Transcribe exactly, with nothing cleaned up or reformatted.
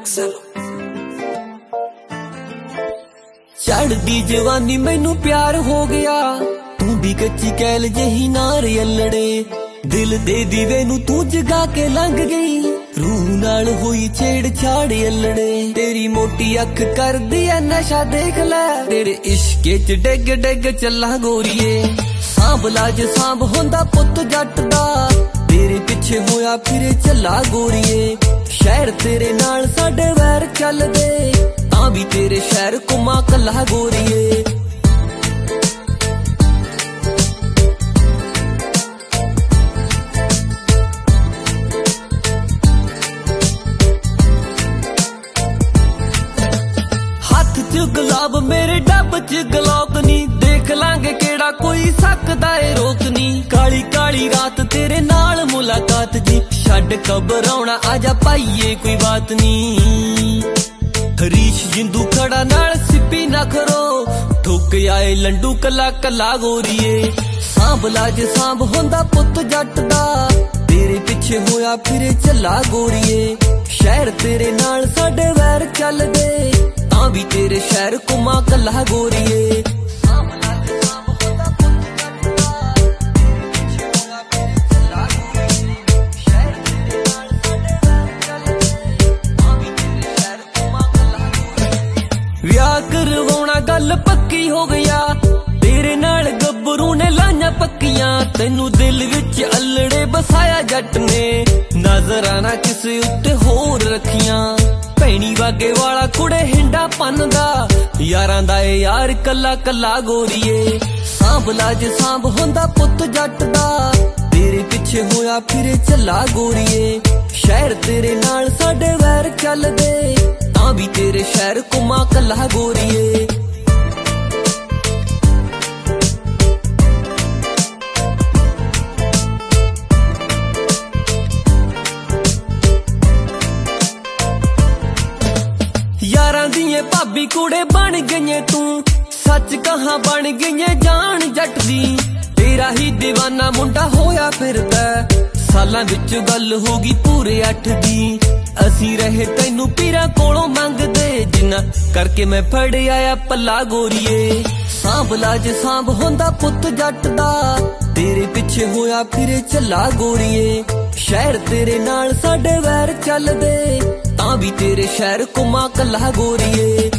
चढ़दी जवानी मैनू प्यार हो गया, तू भी कच्ची कैल जही नार अल्लड़े। दिल दे दीवे नू तू जगा के लंघ गई, रूह नाल हुई छेड़ छाड़ अल्लड़े। तेरी मोटी अख कर दिया नशा देख लै, तेरे इश्के च डिग डिग चला गोरीए। सांभ लाज सांभ होंदा पुत जट दा, तेरे पिछे होया फिरे चला गोरीए। शहर तेरे नाल साडे वैर चलदे, तां भी तेरे शहर घुमा कला गोरीए। हाथ च गुलाब मेरे डब च गलौक नी, देख लांगे केड़ा कोई सकदा ए रोक नी। काली काली रात तेरे नाल मुलाकात जी, छड्ड घबराउणा आजा पाईए कोई बात नी। हरीश जिंदू खड़ा नाल सिप्पी ना खरो, ठुक आए लंडू कला कला गोरीए। सांभ लाज सांभ होंदा पुत जट दा, तेरे पिछे होया फिरे चला गोरीए। शहर तेरे नाल साडे वैर चलदे, तां भी तेरे शहर घुमा कला गोरीए। ਵਿਆਹ ਕਰਵਾਉਣਾ ਗੱਲ ਪੱਕੀ ਹੋ ਗਿਆ, ਤੇਰੇ ਨਾਲ ਗੱਭਰੂ ਨੇ ਲਾਈਆਂ ਪੱਕੀਆਂ। ਤੈਨੂੰ ਦਿਲ ਵਿੱਚ ਅਲੜੇ ਬਸਾਇਆ ਜੱਟ ਨੇ, ਨਜ਼ਰਾਂ ਨਾ ਕਿਸੇ ਉੱਤੇ ਹੋਰ ਰੱਖੀਆਂ। ਭੈਣੀ ਵਾਗੇ ਵਾਲਾ ਕੁੜੇ ਹਿੰਡਾ ਪੰਨਦਾ, ਯਾਰਾਂ ਦਾ ਏ ਯਾਰ ਕੱਲਾ ਕੱਲਾ ਗੋਰੀਏ। सांभ लाज सांभ होंदा पुत जट दा, तेरे पिछे होया फिरे चला गोरीए। शहर तेरे नाल साडे वैर चलदे, तां भी तेरे शहर घुमा कला गोरीए। यारां दिए भाभी कूड़े बन गईए तू, सच कहां बन गईए जान जट दी। तेरा ही दीवाना मुंडा होया फिरदा, सालां विच गल होगी पूरे अठ दी। असी रहे तैनू पीरां कोलों मंगदे, जिन्ना करके मैं फड़ आया पला गोरीए। सांभ लाज सांभ होंदा पुत जट दा, तेरे पिछे होया फिरे चला गोरीए। शहर तेरे नाल साडे वैर चलदे, तां भी तेरे शहर घुमा कला गोरीए।